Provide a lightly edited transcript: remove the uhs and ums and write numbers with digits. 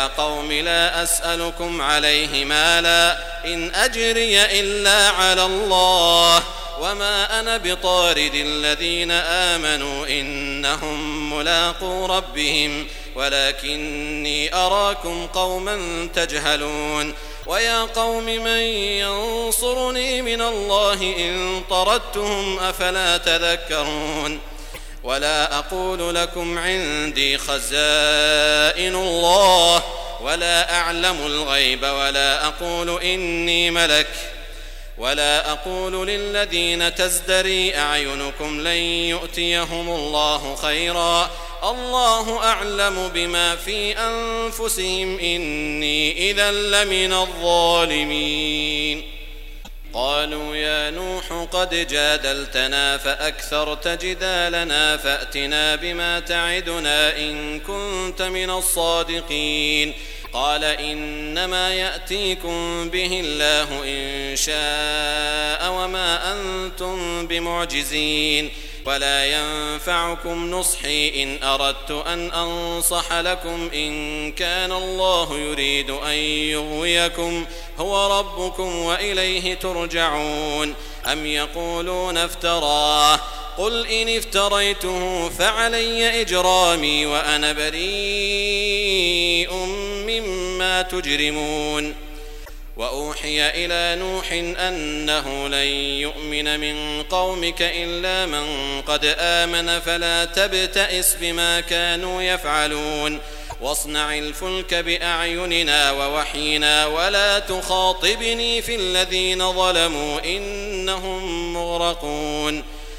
ويا قوم لا أسألكم عليه مالا إن أجري إلا على الله وما أنا بطارد الذين آمنوا إنهم ملاقو ربهم ولكني أراكم قوما تجهلون ويا قوم من ينصرني من الله إن طردتهم أفلا تذكرون ولا أقول لكم عندي خزائن الله ولا أعلم الغيب ولا أقول إني ملك ولا أقول للذين تزدري أعينكم لن يؤتيهم الله خيرا الله أعلم بما في أنفسهم إني إذا لمن الظالمين قالوا يا نوح قد جادلتنا فأكثرت جدالنا فأتنا بما تعدنا إن كنت من الصادقين قال إنما يأتيكم به الله إن شاء وما أنتم بمعجزين ولا ينفعكم نصحي إن أردت أن أنصح لكم إن كان الله يريد أن يغويكم هو ربكم وإليه ترجعون أم يقولون افتراه قل إن افتريته فعلي إجرامي وأنا بريء مما تجرمون وأوحي إلى نوح أنه لن يؤمن من قومك إلا من قد آمن فلا تبتئس بما كانوا يفعلون واصنع الفلك بأعيننا ووحينا ولا تخاطبني في الذين ظلموا إنهم مغرقون